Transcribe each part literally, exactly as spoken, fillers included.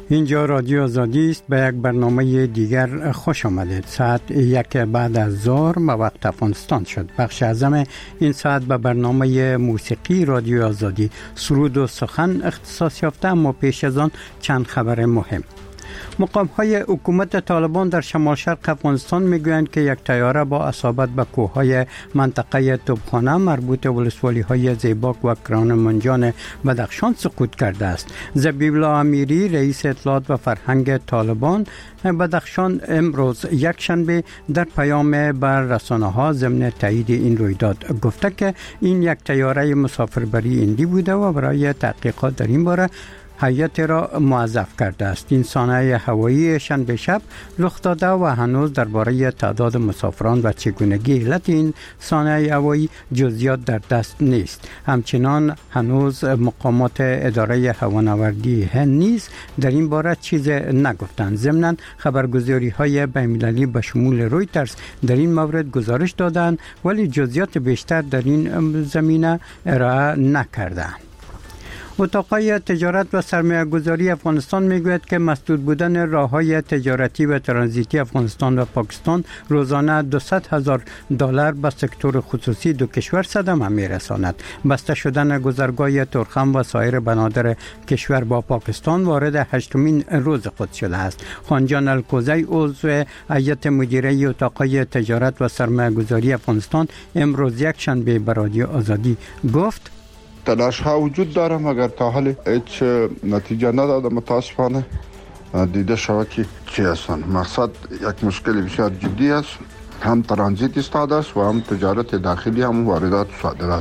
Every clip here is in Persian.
اینجا رادیو آزادی است. به یک برنامه دیگر خوش آمدید. ساعت یک بعد از ظهر وقت افغانستان شد. بخش اعظم این ساعت به برنامه موسیقی رادیو آزادی سرود و سخن اختصاص یافته، اما پیش از آن چند خبر مهم. مقام‌های حکومت طالبان در شمال شرق افغانستان میگویند که یک طیاره با اصابت به کوههای منطقه توپخانه مربوط به ولسوالی‌های زیباک و کرانمنجان بدخشان سقوط کرده است. ذبیح الله امیری رئیس اطلاعات و فرهنگ طالبان بدخشان امروز یک شنبه در پیام بر رسانه‌ها ضمن تایید این رویداد گفته که این یک طیاره مسافربری هندی بوده و برای تحقیقات در این باره هیئت را موظف کرده است. این سانحه هوایی شنبه شب رخ داده و هنوز درباره تعداد مسافران و چگونگی علت این سانحه هوایی جزئیات در دست نیست. همچنان هنوز مقامات اداره هوانوردی هند نیز در این باره چیز نگفتند. ضمناً خبرگزاری‌های بین‌المللی به شمول رویترز در این مورد گزارش دادند ولی جزئیات بیشتر در این زمینه ارائه نکردند. اتاقای تجارت و سرمایه‌گذاری افغانستان میگوید که مسدود بودن راه‌های تجارتی و ترانزیتی افغانستان و پاکستان روزانه دویست هزار دلار به سکتور خصوصی دو کشور صدمه میرساند. بسته شدن گذرگاه تورخم و سایر بنادر کشور با پاکستان وارد هشتمین روز خود شده است. خانجان الکوزی عضو هیئت مدیره اتاقای تجارت و سرمایه‌گذاری افغانستان امروز یک شنبه به رادیو آزادی گفت: تلاش ها وجود داره مگر تا حال هیچ نتیجه نداده. متاسفانه دیده شود که چی هستند. مقصد یک مشکل بسیار جدی است، هم ترانزیت ایستاده است و هم تجارت داخلی، هم واردات و صادرات.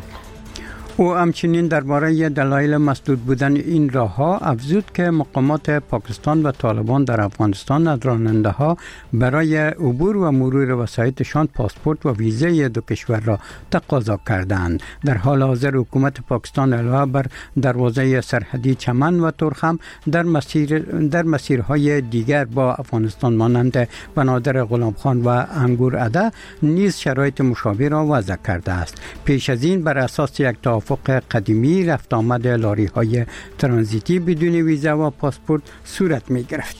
او همچنین درباره دلایل مسدود بودن این راه‌ها افزود که مقامات پاکستان و طالبان در افغانستان از راننده‌ها برای عبور و مرور وسایطشان پاسپورت و ویزای دو کشور را تقاضا کردند. در حال حاضر حکومت پاکستان علاوه بر دروازه سرحدی چمن و تورخم در مسیر در مسیرهای دیگر با افغانستان مانند بنادر غلامخان و انگورعده نیز شرایط مشابه را وضع کرده است. پیش از این بر اساس یک توافق قدیمی رفت آمد لاری های ترانزیتی بدون ویزا و پاسپورت صورت می گرفت.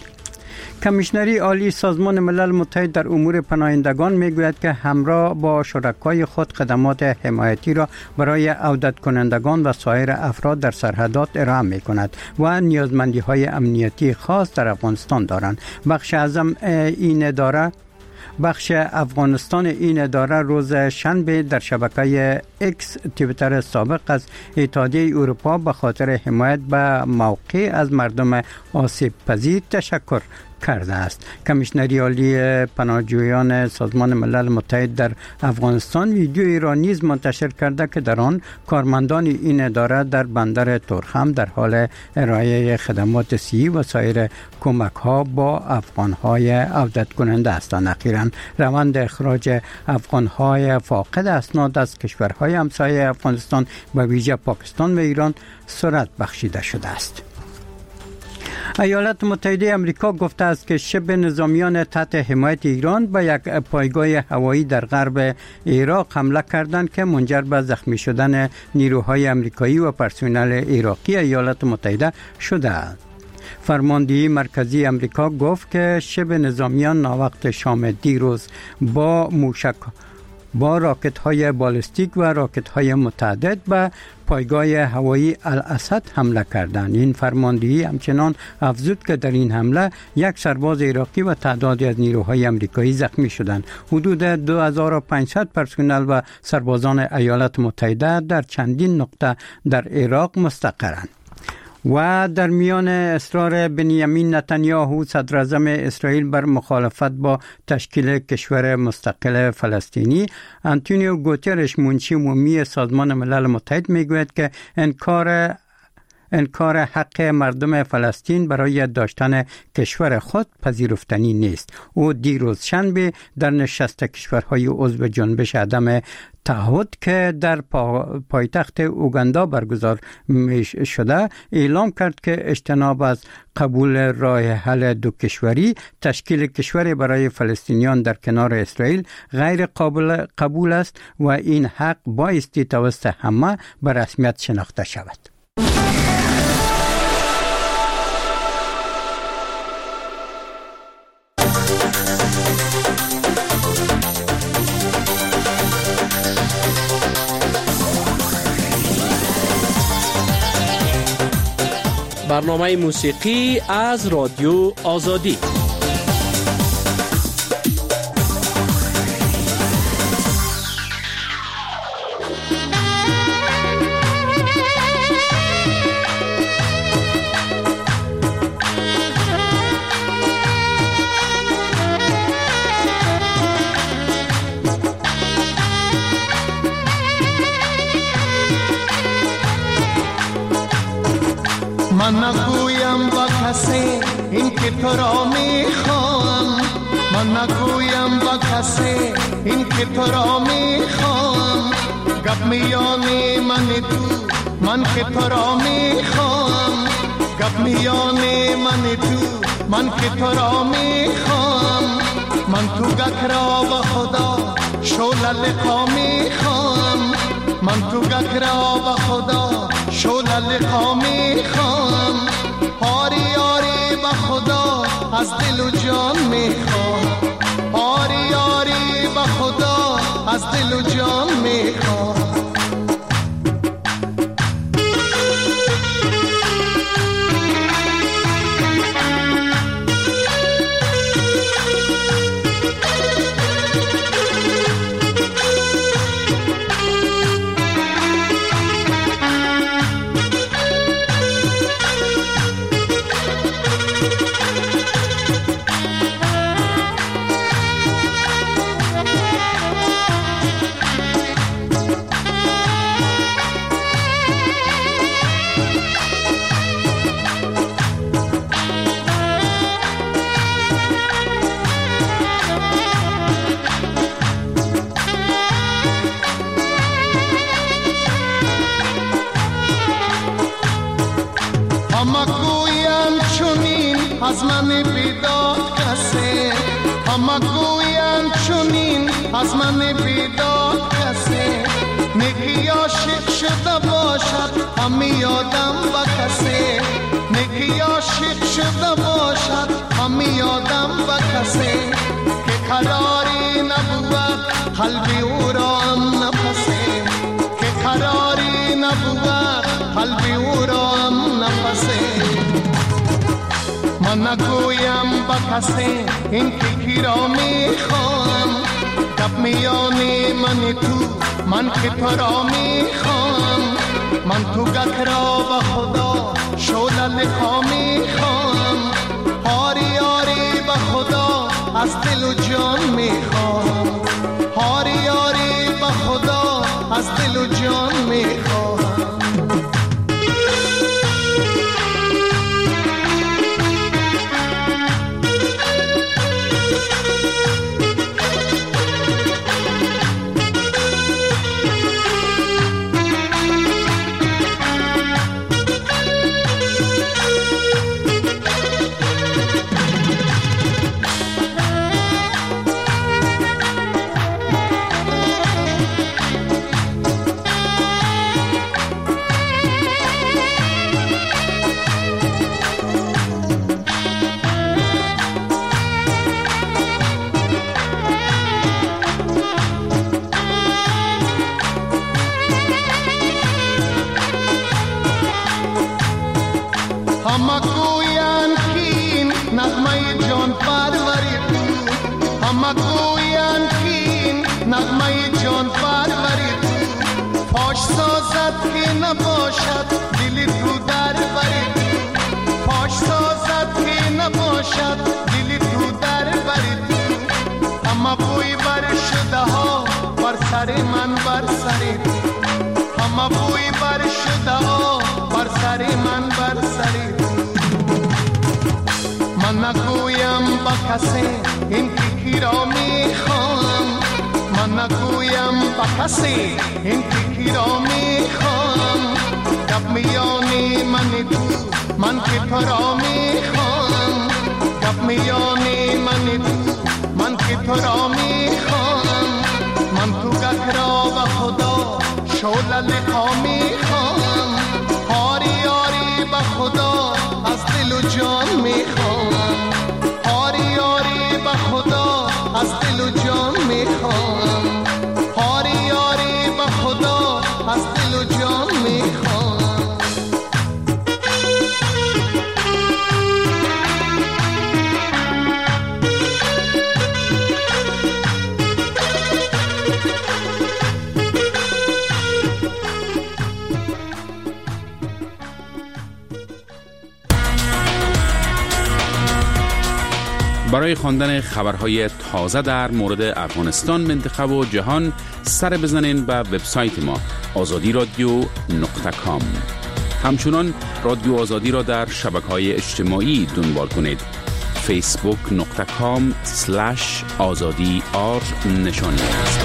کمیشنری عالی سازمان ملل متحد در امور پناهندگان میگوید که همراه با شرکای خود خدمات حمایتی را برای عودت کنندگان و سایر افراد در سرحدات ارائه می کند و نیازمندی های امنیتی خاص در افغانستان دارند. بخش اعظم این اداره بخش افغانستان این اداره روز شنبه در شبکه اکس توییتر سابق از اتحادیه اروپا به خاطر حمایت به موقع از مردم آسیب پذیر تشکر کرده است. کمیشنری عالی پناهجویان سازمان ملل متحد در افغانستان ویدیویی را نیز منتشر کرده که در آن کارمندان این اداره در بندر تورخم در حال ارائه خدمات صحی و سایر کمک ها با افغان های عودت کننده هستند. اخیراً روند اخراج افغان های فاقد اسناد از کشورهای همسایه افغانستان به ویژه پاکستان و ایران سرعت بخشیده شده است. ایالات متحده آمریکا گفته است که شبه نظامیان تحت حمایت ایران به یک پایگاه هوایی در غرب عراق حمله کردند که منجر به زخمی شدن نیروهای آمریکایی و پرسنل عراقی ایالات متحده شده است. فرماندهی مرکزی آمریکا گفت که شبه نظامیان ناوقت شام دیروز با موشک با راکت های بالستیک و راکت های متعدد به پایگاه هوایی الاسد حمله کردند. این فرماندهی همچنان افزود که در این حمله یک سرباز عراقی و تعدادی از نیروهای آمریکایی زخمی شدند. حدود دو هزار و پانصد پرسنل و سربازان ایالات متحده در چندین نقطه در عراق مستقرند. و در میان اصرار بنیامین نتانیاهو صدر اعظم اسرائیل بر مخالفت با تشکیل کشور مستقل فلسطینی، آنتونیو گوترش منشی عمومی سازمان ملل متحد میگوید که انکار انکار حق مردم فلسطین برای داشتن کشور خود پذیرفتنی نیست. او دیروز شنبه در نشست کشورهای عضو جنبش عدم تعهد که در پا پایتخت اوگاندا برگزار شده اعلام کرد که اجتناب از قبول راه حل دو کشوری، تشکیل کشور برای فلسطینیان در کنار اسرائیل غیر قابل قبول است و این حق بایستی توسط همه به رسمیت شناخته شود. برنامه موسیقی از رادیو آزادی. من نگویم با کسی این که تو را میخوام، من نگویم با کسی این که تو را میخوام. گپ میانی من تو من که تو را میخوام، گپ میانی من تو من که تو را میخوام. من تو گک را با خدا شوله لقا میخوام، من تو گک را با خدا شوله لقا میخوام. آری آری با خدا از دل و جان میخوام، آری آری با خدا از دل و جان میخوام. از من بیداد کسی، همه گوین چونین از من بیداد کسی. نگی عاشق شده باشد همی یادم با کسی، نگی عاشق شده باشد همی یادم با کسی. که قراری نبود قلبی او را هم نفسی، که قراری نبود قلبی او را هم نفسی. من نگویم با کسی این که کی را میخوام، گپ میانی من تو من که تو را میخوام. من تو گک را با خدا شوله لقا میخوام، آری آری با خدا از دل و جان میخوام، آری آری با خدا از دل و جان میخوام. همه گوین کین نغمه جان پروری تو، همه گوین کین نغمه جان پروری تو. فاش سازد که نباشد دل تو در بری تو، فاش سازد که نباشد دل تو در بری تو. همه بوی بر شده ها بر سر من بر سر تو، همه بوی بر شده ها بر سر من بر سر تو. من نگویم با کسی این که کی را میخوام، من نگویم با کسی این که کی را میخوام. گپ میانی من تو من که تو را میخوام، گپ میانی من تو من که تو را میخوام. من تو گک را با خدا شوله لقا میخوام، آری آری با خدا از دل و جان میخوام، آری آری با خدا از دل و جان میخوام، آری آری با خدا از دل و جان میخوام. برای خواندن خبرهای تازه در مورد افغانستان، منطقه و جهان سر بزنین به وبسایت ما آزادی رادیو نقطه کام. همچنان رادیو آزادی را در شبکه‌های اجتماعی دنبال کنید. فیسبوک نقطه کام سلش آزادی آر نشانی است.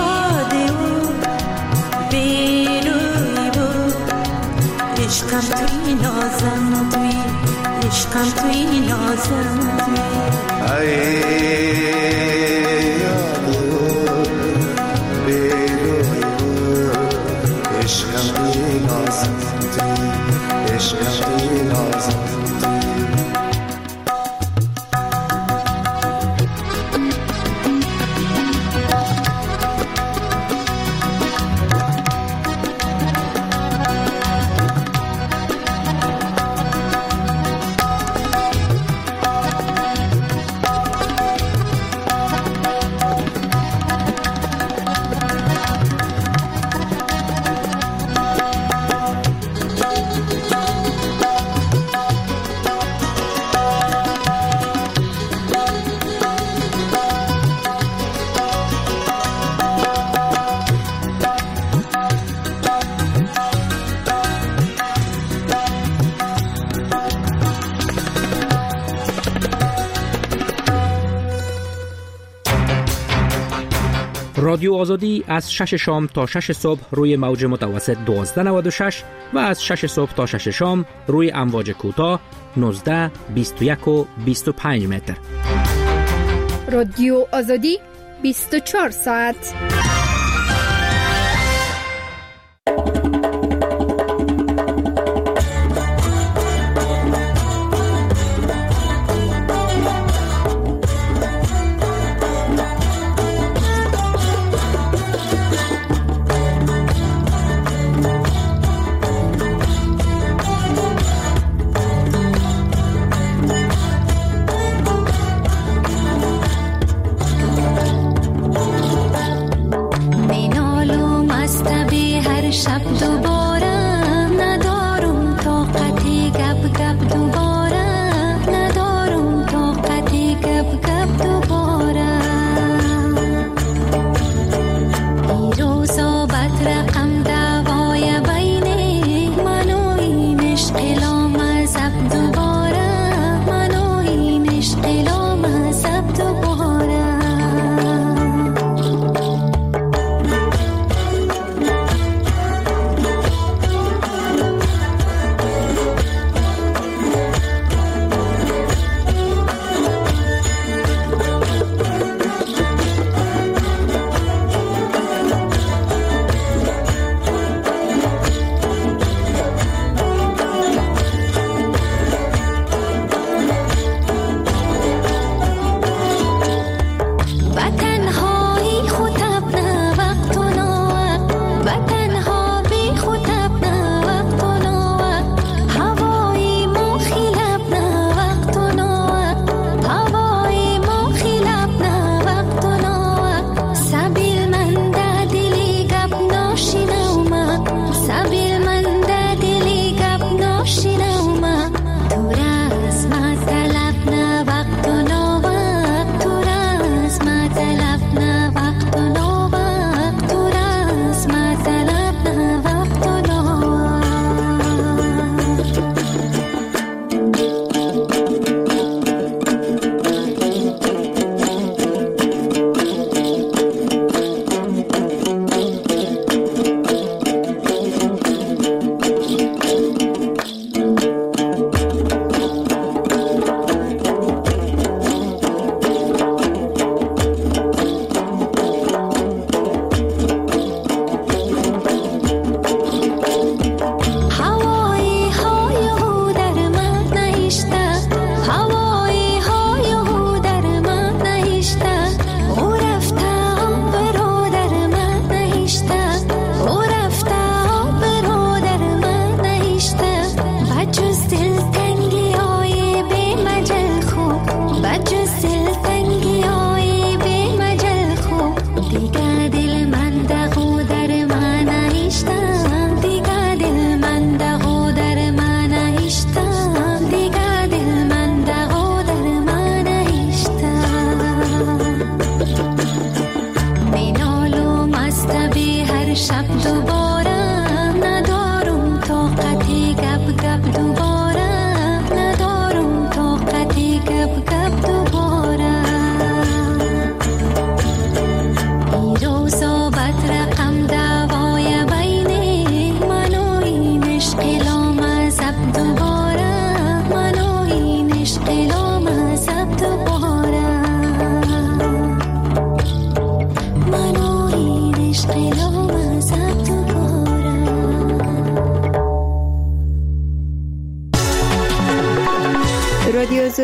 عشقم عشقم توی نازم ای یاد بیروی عشقم توی نازم عشقم توی نازم رادیو آزادی از شش شام تا شش صبح روی موج متوسط دوازده نود و شش و از شش صبح تا شش شام روی امواج کوتاه نوزده، بیست و یک و بیست و پنج متر. رادیو آزادی بیست و چهار ساعت.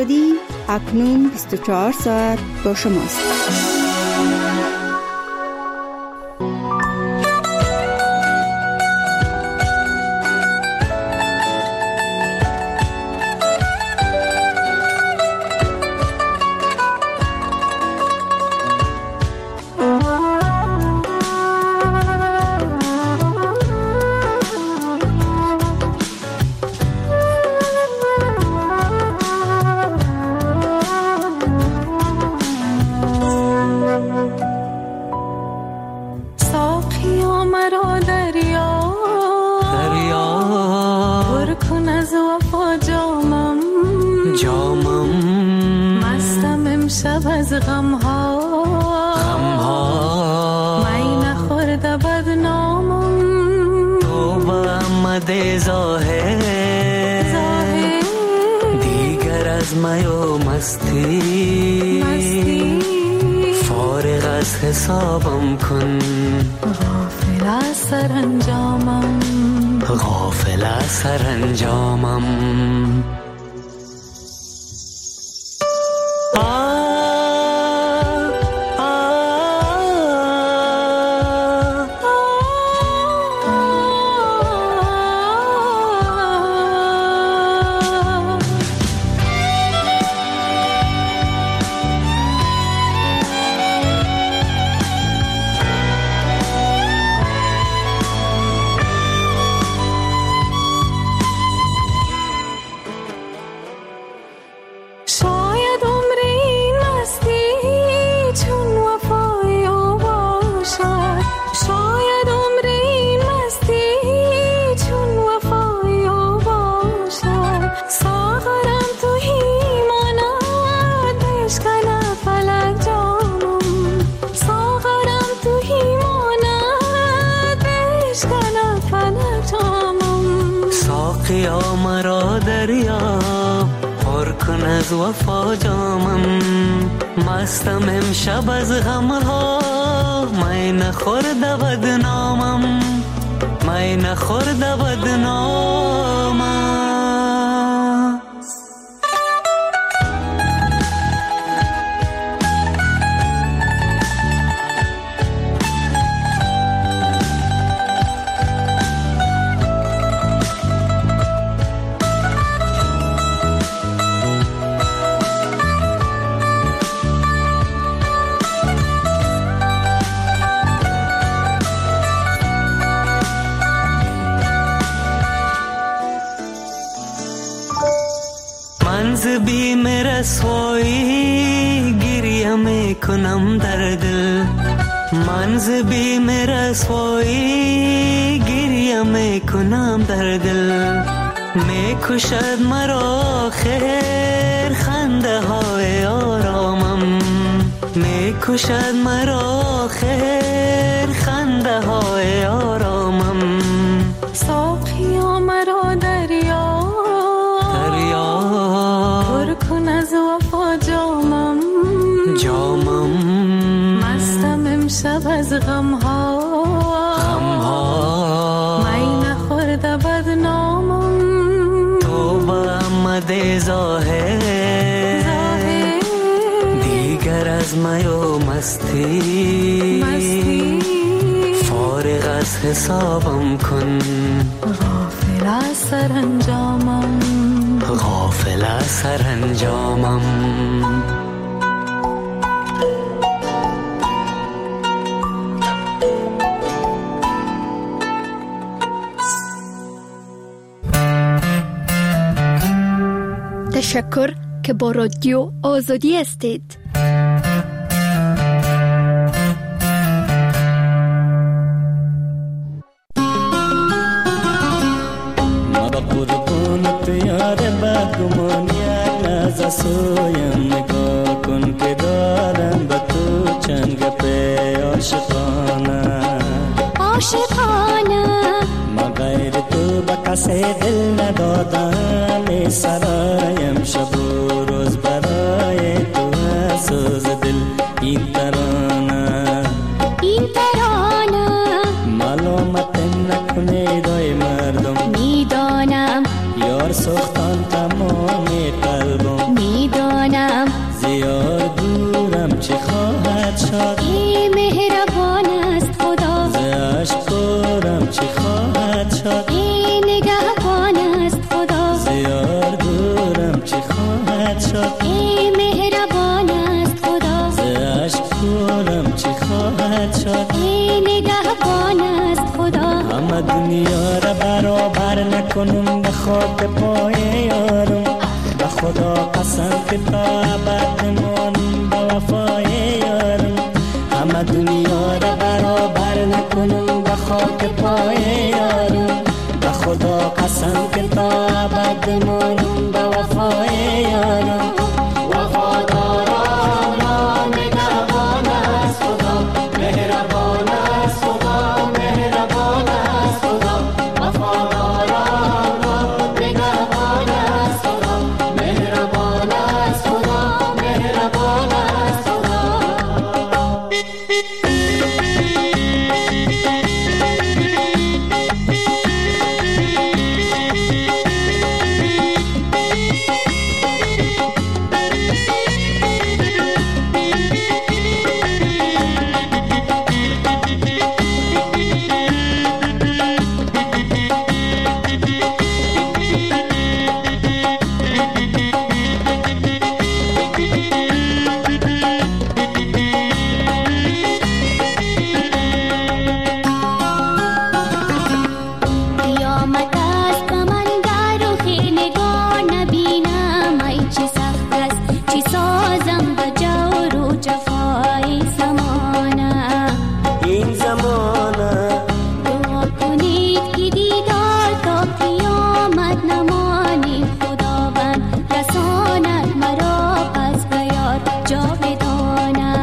آزادی اکنون بیست و چهار ساعت با شماست. حسابم کن غافل از سرانجامم غافل از سرانجامم از وفا جامم مستم امشب از غمها می نخورد بدنامم می نخورد بدنامم بیم رسوایی گریه میکنم در دل من ز بیم رسوایی گریه میکنم در دل میکشد مرا خیر خنده های آرامم میکشد مرا خیر خنده های آرامم ساقیا مرا دریا کن از وفا جامم جامم مستم امشب از غمها غمها می نخورد بدنامم توبه آمده ظاهر دیگر از می و مستی مستی فارغ از حسابم کن غافل از سرانجامم غافل از سرانجامم تشکر که با رادیو آزادی هستید. سویم نگاه کن که دارم به تو چند گپه عاشقانه عاشقانه ما غیر تو به کسی دل ندادم سرایم شب و روز برای تو سوز دل این ترانه این ترانه معلومت نکنه دای مردم میدانم یار سختان تمام قلبم میدانم شد ای مهربان است خدا ز عشق دورم چی خواهد شد ای نگهبان است خدا ز یار دورم چی خواهد شد ای مهربان است خدا ز عشق دورم چی خواهد شد ای نگهبان است خدا همه دنیا را برابر نکنم به خاک پای یارم به خدا قسم که تا ابد نمانم به وفای یارم همه دنیا را برابر نکنم به خاک پای یارم به خدا قسم که تا ابد نمانم به وفای یارم وفاداران نگهبان است خدا مهربان است خدا مهربان است خدا وفاداران نگهبان است خدا مهربان است خدا مهربان است خدا قیامت است که من در رخ نگاه نبینم ای چه سخت است چه سازم به جور و جفای زمانه این زمانه دعا کنید که دیدار تا قیامت نمانید خداوند رساند مرا پس به یار جاودانه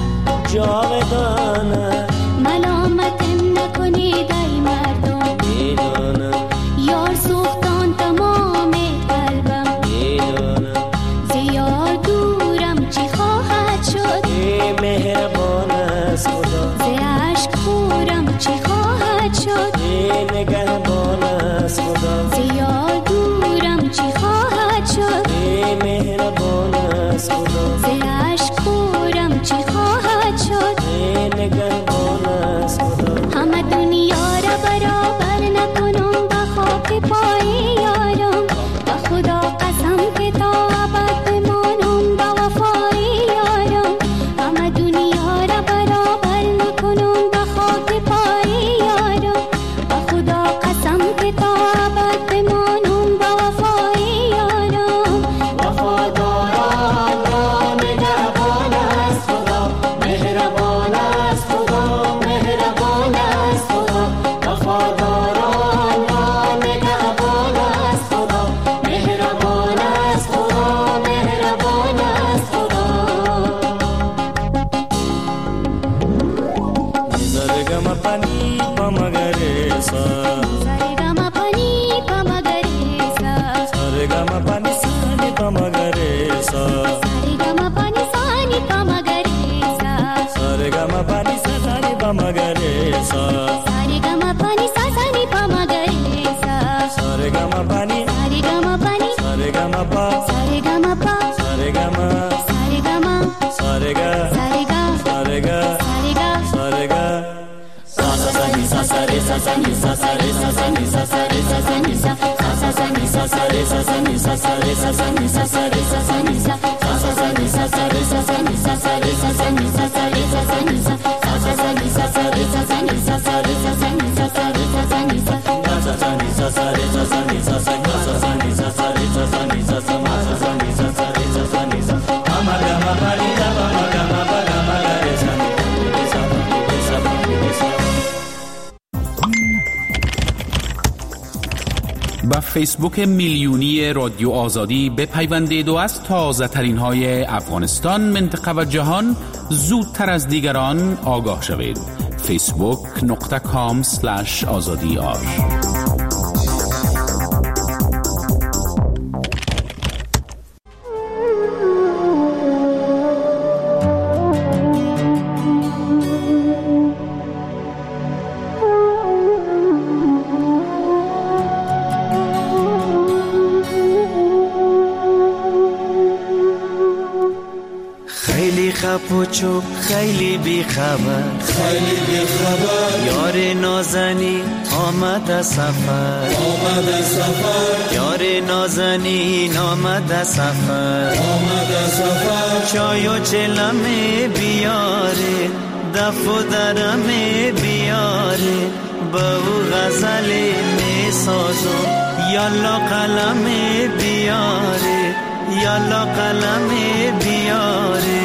جاودانه ملامتم نکنید ای مردم میدانم یار سوختان تمام قلبم میدانم ز یار دورم چی خواهد شد ای مهربان است خدا ز عشق خورم چی خواهد شد ای نگهبان است خدا ز یار دورم چی خواهد شد ای مهربان است خدا ز عشق خورم چی خواهد شد ای نگهبان است خدا همه دنیا را برابر نکنم به خاک پای یارم به خدا قسم که تا ابد بمانم به وفای یارم همه دنیا را برابر نکنم به خاک پای یارم به خدا قسم که تا ابد بمانم به وفای یارم وفاداران را نگهبان است خدا مهربان است خدا مهربان است خدا وفاداران را نگهبان است خدا مهربان است خدا مهربان است خدا زرگم پانی پمگرسا سرگم پنی پمگریسا زرگم پانی سانی پمگرسا سرگم پنی سانی پمگریسا زرگم پانی سانی پمگرسا سرگم پنی سانی پمگریسا زرگم پانی سرگم پنی زرگم پا سرگم پا زرگم سرگم زرگا سرگا زرگا سرگا زرگا sa sa sa ni sa sa re sa sa ni sa sa re sa sa ni sa sa re sa sa ni sa sa sa sa ni sa sa re sa sa ni sa sa re sa sa ni sa sa re sa sa ni sa sa sa sa ni sa sa re sa sa ni sa sa re sa sa ni sa sa re sa sa ni sa sa sa sa ni sa sa re sa sa ni sa sa re sa sa ni sa sa re sa sa ni sa sa sa ni sa sa re sa sa ni sa sa sa sa ni sa sa re sa sa ni sa sa ma sa sa ni sa sa re sa sa ni sa ma ga ma pa ni da ma ga ma pa ga ma ga re sa ni sa ni sa ni sa با فیسبوک میلیونی رادیو آزادی بپیوندید و از تازه ترین های افغانستان، منطقه و جهان زودتر از دیگران آگاه شوید. فیسبوک نقطه کام سلش آزادی آر. خپوچو خیلی بی خبر خیلی بی خبر یار نازنی آمد سفر آمد سفر یار نازنی آمد سفر آمد سفر چای و چلمه بیاره دف و درمه بیاره با او غزل می سازم یالا قلم بیاره یالا قلم بیاره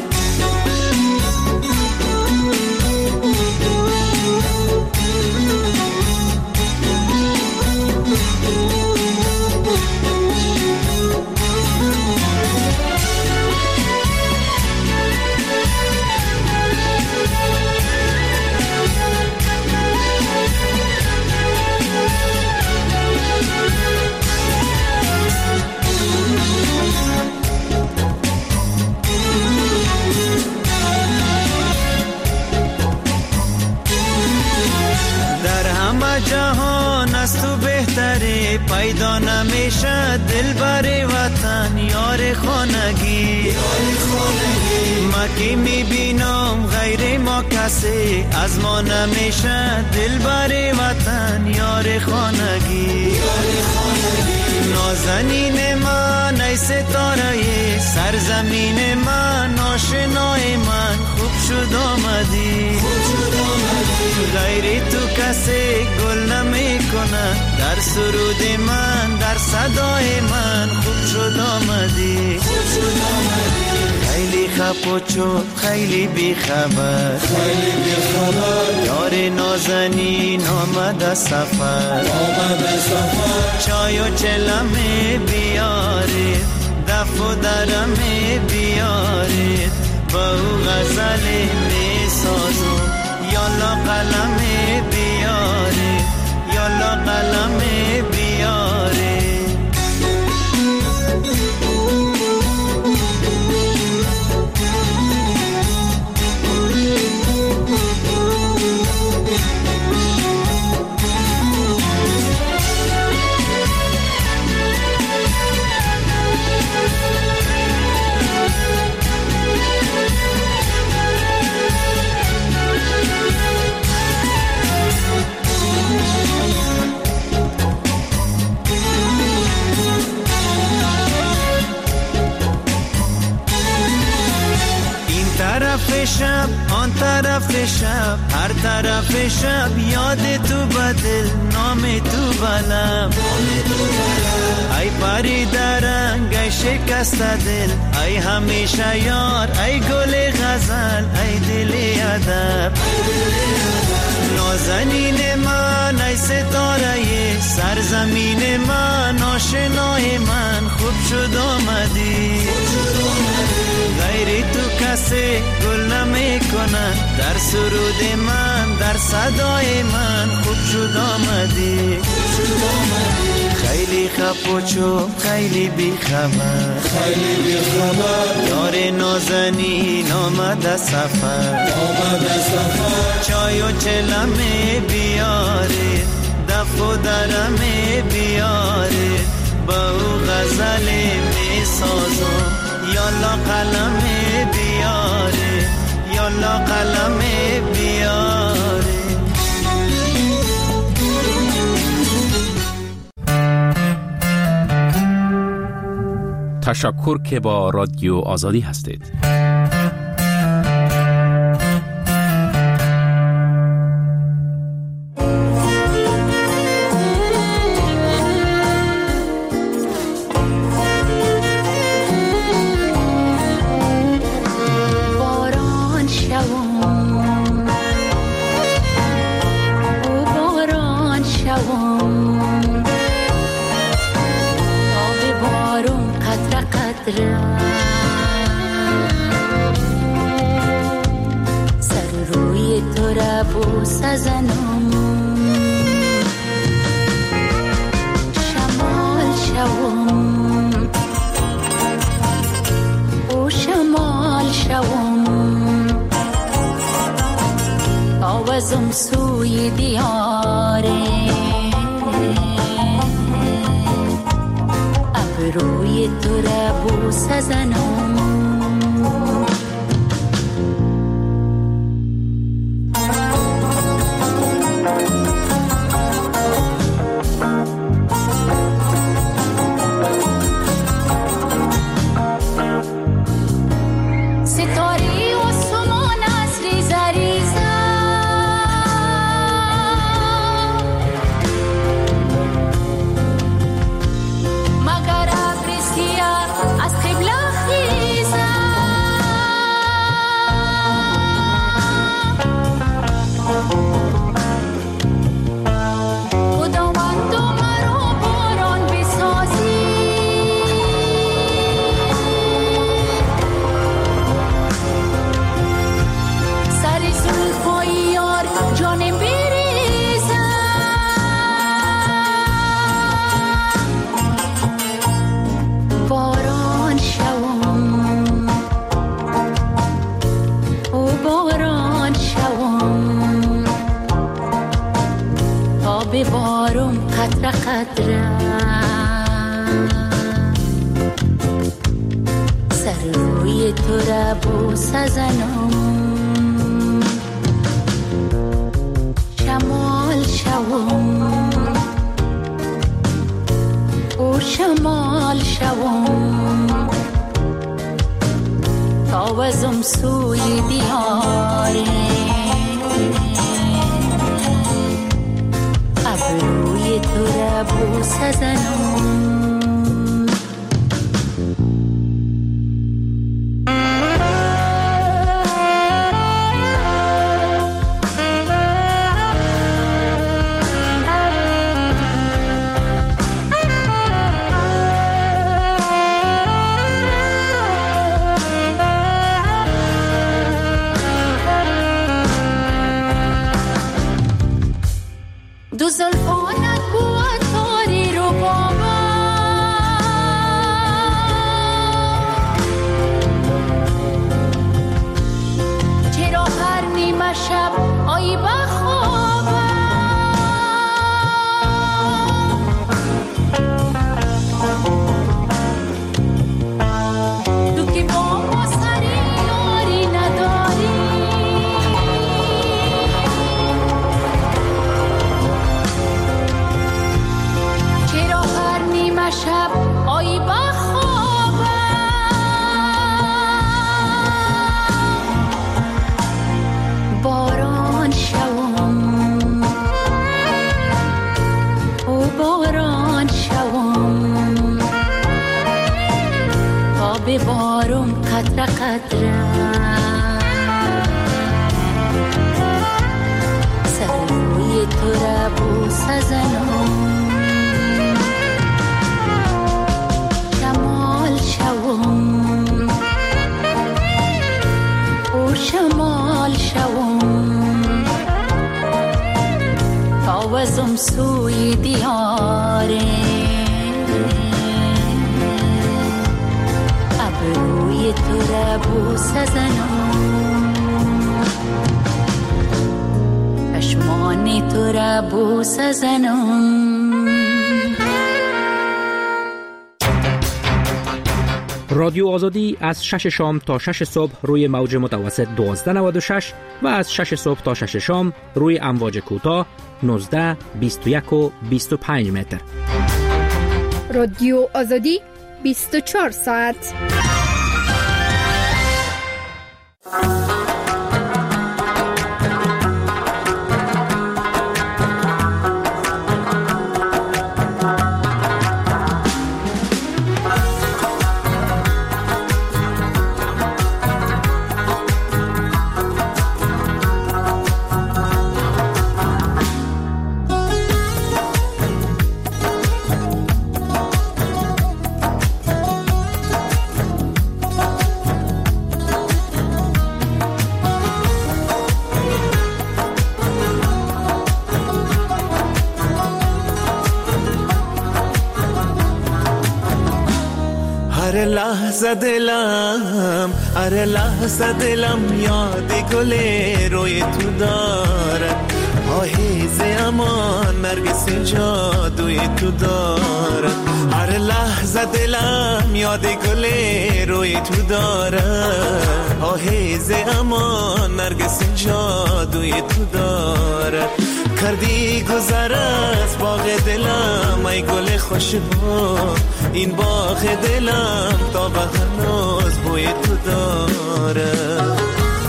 جهان از تو بهتره پیدا نمیشه دل بر وطن یار خانگی ما که میبینم غیر ما کسی از ما نمیشه دل بر وطن یار خانگی نازنین من ای ستاره سرزمین من آشنای من خوب شد آمدی غیر تو کسی گل نمی کنه در سرود من در صدای من خوب شد آمدی خیلی خپوچو خیلی بی خبر خیلی بی خبر یار نازنین آمد سفر آمد سفر چای و چلمه بیاره دف و درمه بیاره با او غزل می سازم یالا قلم بیاره یالا قلم بیاره شب آن طرف شب هر طرف شب یاد تو بدل نام تو بلم ای پری درنگ ای شکست دل ای همیشه یار ای گل غزل ای دل ادب نازنین من ای ستاره سرزمین من آشنای من خوب شد آمدی غیر تو کسی گل نمی کنه در سرود من در صدای من خوب شد آمدی خیلی خپوچو خیلی بی خبر خیلی بی خبر یار نازنین آمد سفر آمد سفر چای و چلمه بیاره دف و درمه بیاره با او غزل می سازم یالا قلم بیاره یالا قلم بیاره تشکر که با رادیو آزادی هستید. سر روی تو را بوس زنم شمال شوم او شمال شوم آوازم سوی دیاره ابروی تو را بوس زنم ستاره آسمان از ریزه ریزه مگر ابر سیاه از قبله خیزه خداوند مرا باران بسازی سر زلفای یار جانم بریزه باران شوم او باران شوم تا ببارم قطره قطره سر روی تو را بوسه زنم شمال شوم او شمال شوم تا وزم سوی دیاره ابروی تو را بوسه زنم دو زلفانت بود تاری رو بابا چرا هر نیمه شب آیی بخوابم تو که با ما سری یاری نداری چرا هر نیمه شب آیی بخوابم باران شوم او باران شوم تا ببارم قطره قطره سر روی تو را بوسه زنم شمال شوم او شمال شوم تا وزم سوی دیاره ابروی تو را بوسه زنم چشمان تو را بوسه زنم رادیو آزادی از شش شام تا شش صبح روی موج متوسط دوازده نود و شش و از شش صبح تا شش شام روی امواج کوتاه نوزده بیست و یک و بیست و پنج متر. رادیو آزادی بیست و چهار ساعت. هر لحظه دلم هر لحظه دلم یاد گل روی تو دارد آهیز امان نرگس جادوی تو دارد، هر لحظه دلم یاد گل روی تو دارد. آهیز امان نرگس جادوی تو دارد، کردی گذر از باغ دلم ای گل خوشبو، این باغ دلم تا به هنوز بوی تو دارد.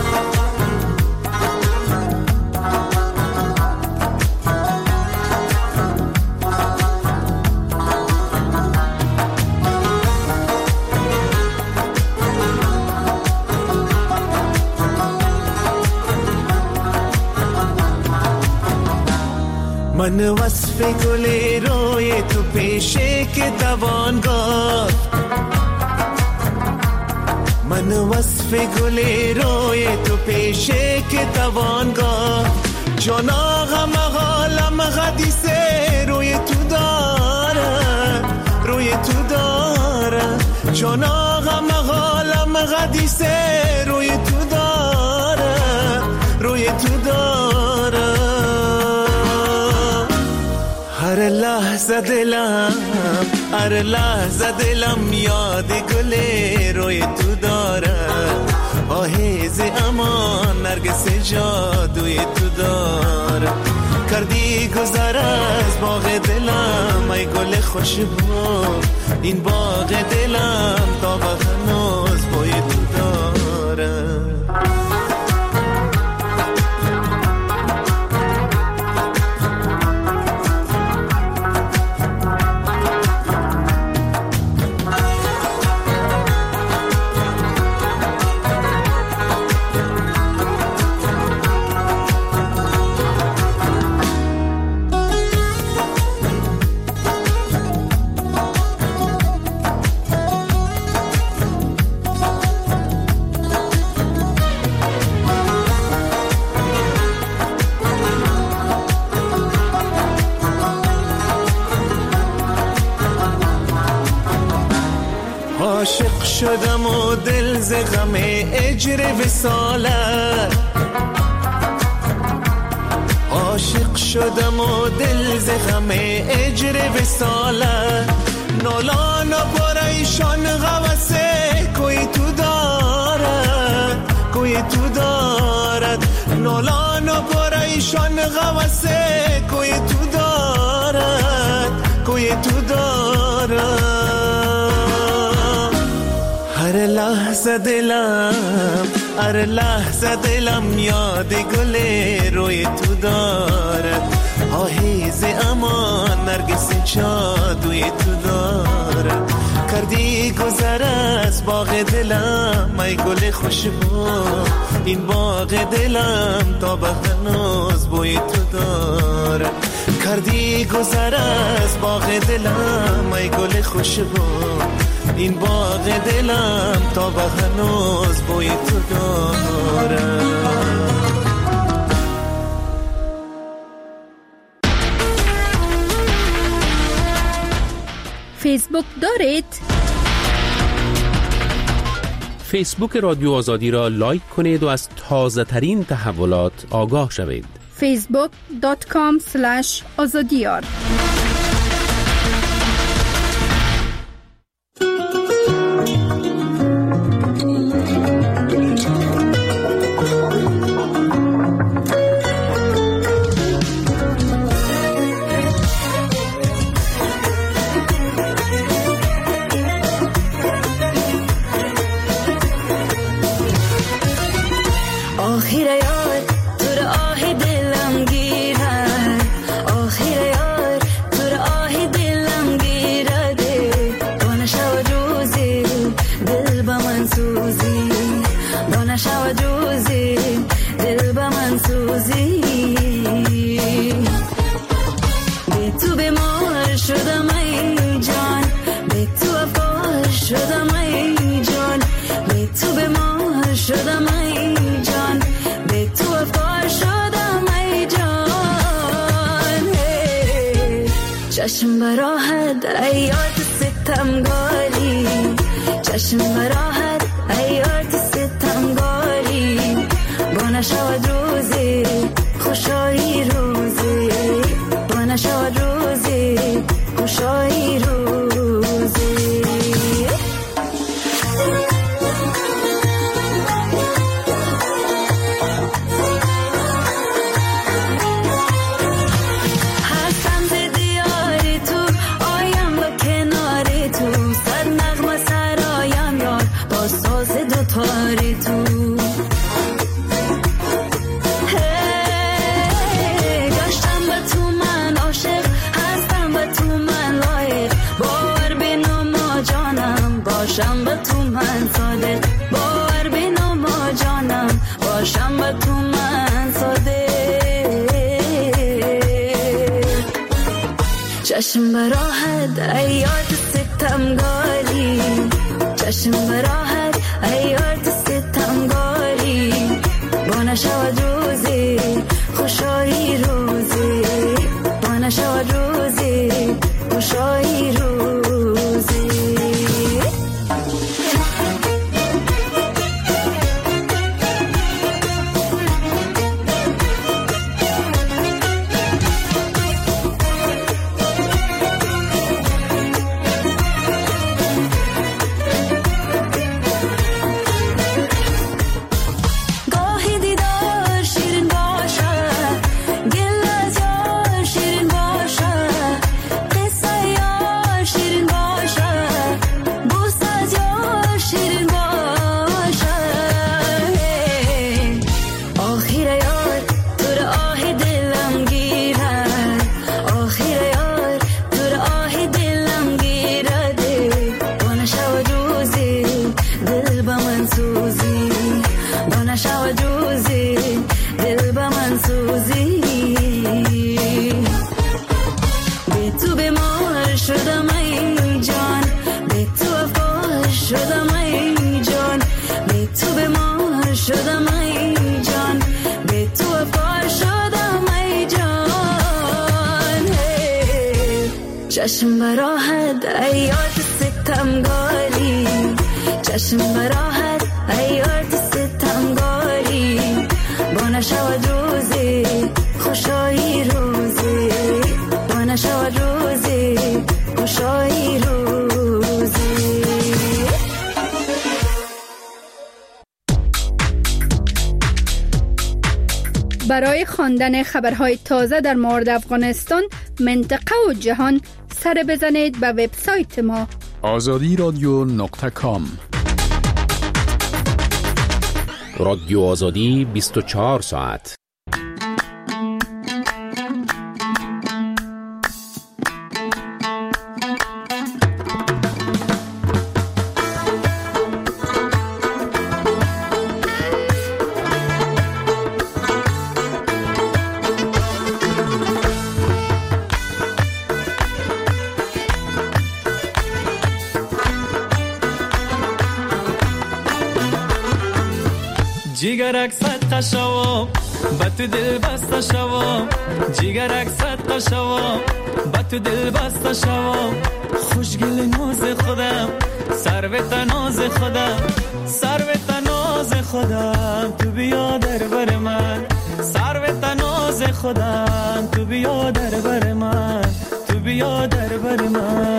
من وصف گل روی تو پیشه که دوان گفت، من وصف گل روی تو پیشه که دوان گفت، جان آقا مغالم غدیسه روی تو داره، روی تو داره، جان آقا مغالم غدیسه روی تو داره، روی تو داره. هر لحظه دلم، هر لحظه دلم یاد گل روی تو داره، آهیز امان نرگس جادوی تو داره، کردی گذر از باغ دلم ای گل خوشبو، این باغ دلم تا به هنوز بوی تو داره. عاشق شدم و دل ز غم اجر وصالت، عاشق شدم و دل ز غم اجر وصالت، نالان و پریشان غوثه کوی تو دارد، کوی تو دارد، نالان و پریشان غوثه کوی تو دارد، کوی تو دارد. هر لحظه دلم، هر لحظه دلم یاد گل روی تو دارد، آهیز امان نرگس جادوی تو دارد، کردی گذر از باغ دلم ای گل خوشبو، این باغ دلم تا به هنوز بوی تو دارد، کردی گذر از باغ دلم ای گل خوشبو، این باغ دلم تا به هنوز بوی تو داره. فیسبوک دارید؟ فیسبوک رادیو آزادی را لایک کنید و از تازه ترین تحولات آگاه شوید. فیسبوک دات کام اسلش آزادیار. چشم براحت ایات ستم گالی، چشم براحت ایات ستم گالی، با نشود روزی خوشایی رو باشم با تو من ساده. چشم براحت ایاد ستمگاری، چشم براحت ایاد ستمگاری، با نشود روزی خوشایی روزی، با نشود روزی خوشایی روزی. چشم براحت ایاد ستمگاری، چشم براحت ایاد ستمگاری، با نشود روزی خوشایی روزی، با نشود روزی خوشایی روزی. برای خواندن خبرهای تازه در مورد افغانستان، منطقه و جهان سر بزنید به وبسایت ما آزادی رادیو نقطه کام. رادیو آزادی بیست و چهار ساعت. جیگرک صدقه شوام با تو دل بسته شوام، جیگرک صدقه شوام با تو دل بسته شوام، خوشگل ناز خودم سروت ناز خودم، سروت ناز خودم تو بیا در بر من، سروت ناز خودم تو بیا در بر من، تو بیا در بر من.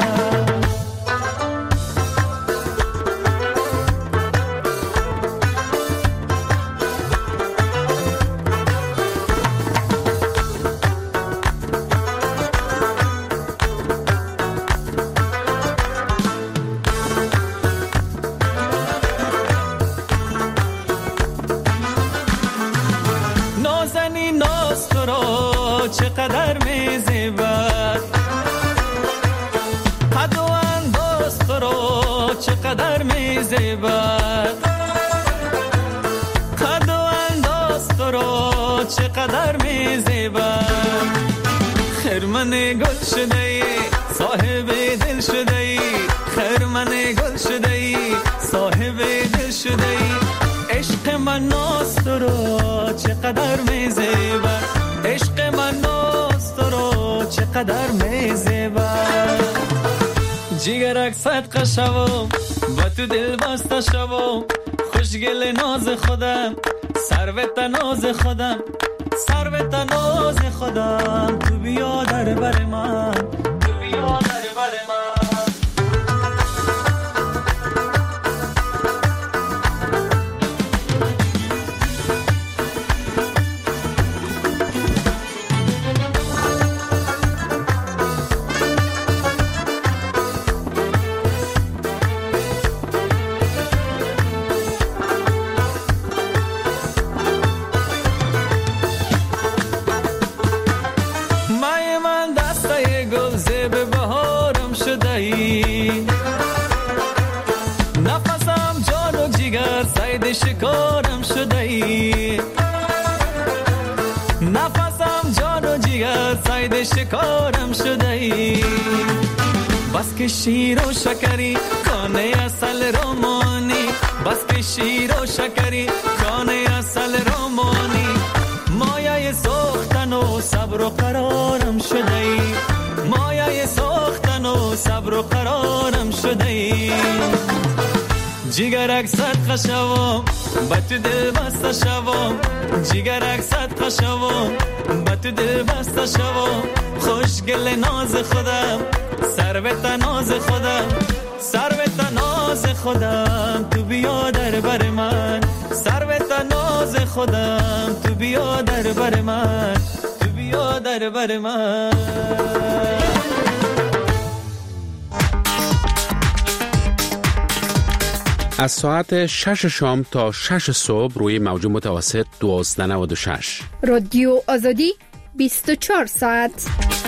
چقدر میزیبد قد و انداز تو رو، چقدر میزیبد قد و انداز تو رو، چقدر میزیبد. خرمن گل شده ای صاحب دل شده ای، خرمن گل شده ای صاحب دل شده ای. عشق من ناز تو رو چقدر میزیبد، عشق من ناز تو رو چقدر میزیبد. جیگرک صدقه شوام با تو دل بسته شوام، خوشگل ناز خودم سروت ناز خودم، سروت ناز خودم تو بیا در بر من، تو بیا در بر من. کارم شده ای. بس که شیر و شکری کانه اصل رومانی، بس که شیر و شکری کانه اصل رومانی، مایه سوختن و صبر و قرارم شده ای، مایه سوختن و صبر و قرارم شده ای. جیگرک صدقه شوم با تو دل بسته شوم، جیگرک صدقه شوم با تو دل بسته شوم. خوشگل ناز خودم سروت ناز خودم، سروت ناز خودم تو بیا در بر من، سروت ناز خودم تو بیا در بر من، تو بیا در بر من. از ساعت شش شام تا شش صبح روی موج متوسط دوازده نود و شش. رادیو آزادی بیست و چهار ساعت.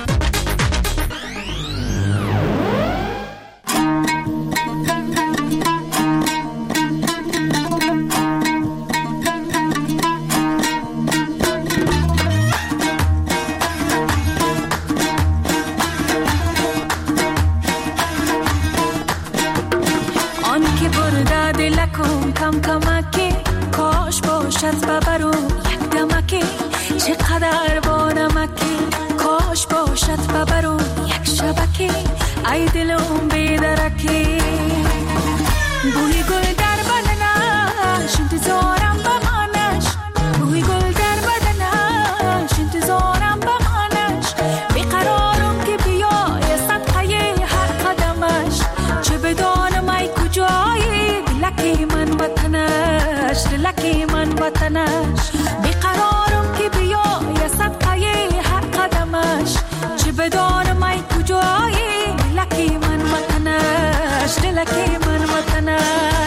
کم کمکی کاش باشد ببرو یک دمکی، چقدر با نمکی کاش باشد ببرو یک شبکی، ای دلم بیدرکی. بوی گل در بدنش انتظارم بمانش، بوی گل در بدنش انتظارم بمانش. بیقرارم که بیای صدقه هر قدمش، چه بدانم ای کجایی دلکی من وطنش، دلکی من وطنش. بیقرارم که بیای صدقه هر قدمش، چه بدانم ای کجایی دلکی من وطنش، دلکی من وطنش.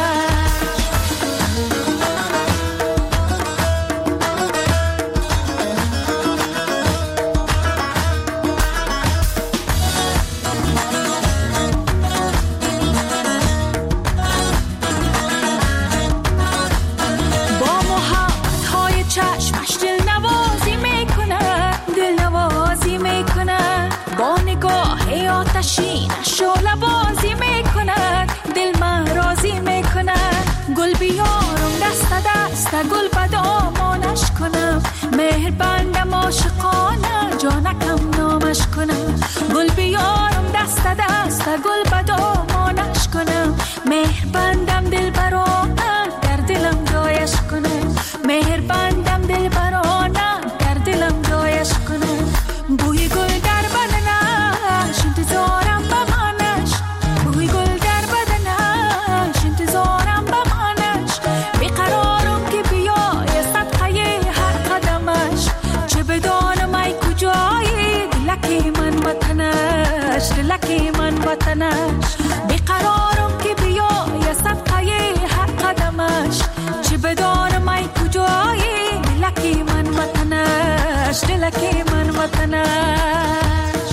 چشمش دل نوازی میکنه، دل نوازی میکنه. با نگاه آتشینش شعله بازی میکنه، دل من راضی میکنه. گل بیارم دست دست گل به دامانش کنم، مهر بندم عاشقانه جانکم نامش کنم. گل بیارم دست دست گل به دامانش کنم، مهر بندم دل برانه در دلم جایش کنم، مهر بندم دل برانه در دلم جایش کنم. بوی گل در بدنش انتظارم بمانش، بوی گل در بدنش انتظارم بمانش. بیقرارم که بیای صدقه هر قدمش، چه بدانم ای کجایی دلکی من وطنش، دلکی من وطنش. بیقرارم که بیای صدقه هر قدمش، چه بدانم ای کجایی دلکی من وطنش، دلکی من وطنش.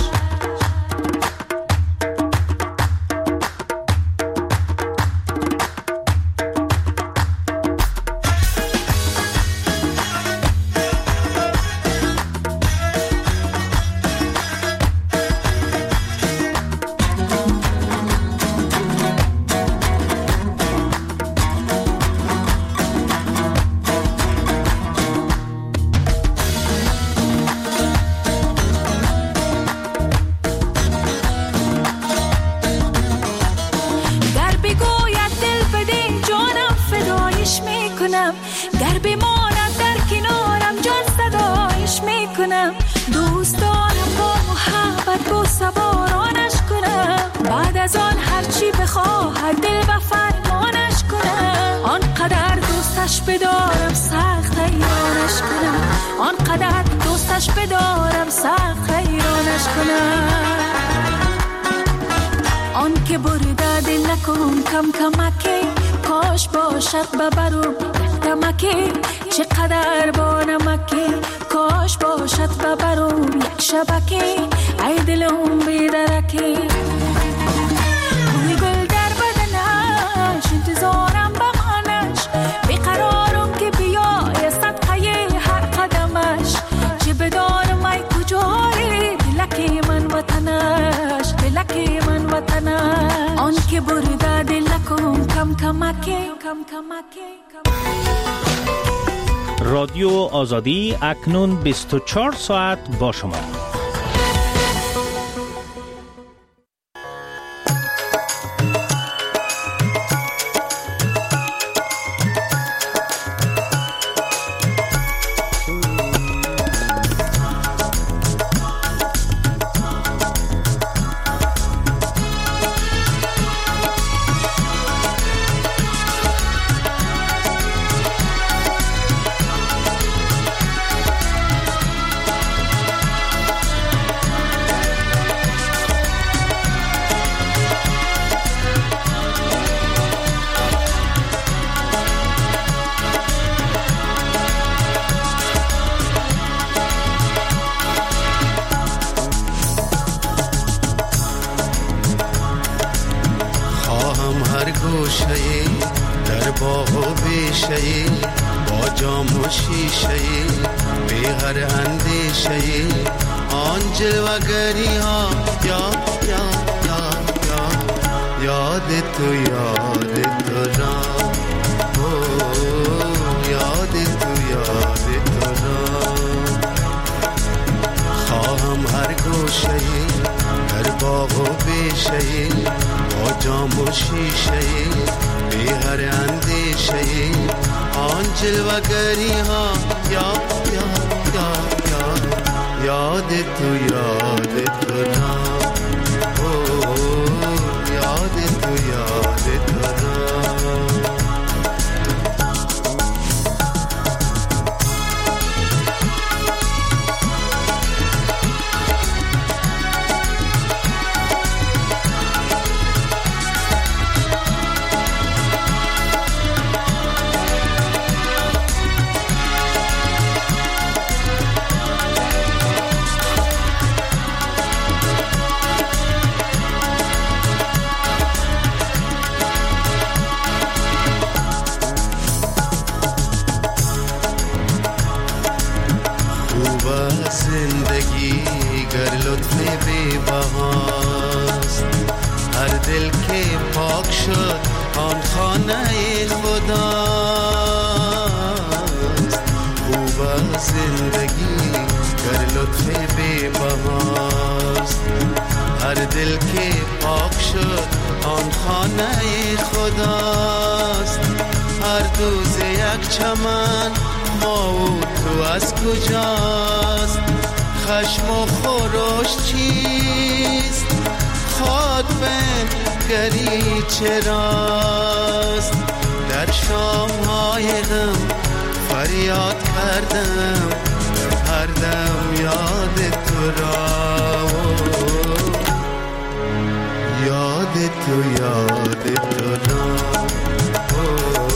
گر بماند در کنارم جان صدایش میکنم، دوست دارم با محبت با سوارانش کنم. بعد از آن هرچی بخواهد دل و فرمانش کنم، آنقدر دوستش بدارم سخت حیرانش کنم، آنقدر دوستش بدارم سخت حیرانش کنم. آن که برده دل نکن کم کمکی، کاش باشد ببرم دمکی، چقدر با نمکی کاش باشد ببرم یک شبکی، ای دلم بیدرکی. بوی گل در بدنش انتظارم بمانش، بیقرارم که بیای صدقه هر قدمش، چه بدانم ای کجایی دلکی رادیو آزادی اکنون بیست و چهار ساعت با شما. در باغ و بیشه با جام و شیشه بی هر اندیشه آن جلوگری ها یا یا یا یا یاد تو یاد تو را یاد تو یاد تو را خواهم هر گوشه در باغ و بیشه با جام و شیشه بی هر اندیشه آن جلوگری ها یا یا یا یا یاد تو یاد تو را یاد تو یاد تو را زندگی گر لطف بی بهاست هر دل که پاک شد آن خانه خداست خوب زندگی گر لطف بی بهاست هر دل که پاک شد آن خانه خداست هر دوز یک چمن ما و تو از کجاست خشم و خروش چیست خود بنگری چراست در شام های غم فریاد کردم هر دم یاد تو را یاد تو یاد تو را